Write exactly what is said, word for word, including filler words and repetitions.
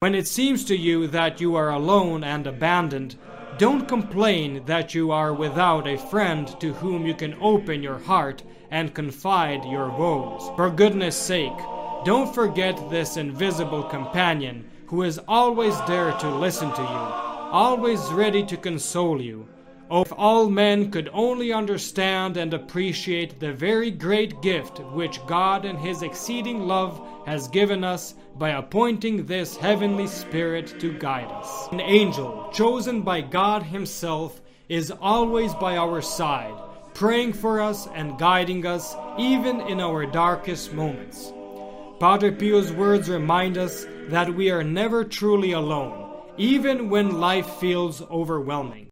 When it seems to you that you are alone and abandoned, don't complain that you are without a friend to whom you can open your heart and confide your woes. For goodness sake, don't forget this invisible companion who is always there to listen to you, always ready to console you. Oh, if all men could only understand and appreciate the very great gift which God in His exceeding love has given us by appointing this heavenly Spirit to guide us. An angel chosen by God Himself is always by our side, praying for us and guiding us even in our darkest moments. Padre Pio's words remind us that we are never truly alone, even when life feels overwhelming.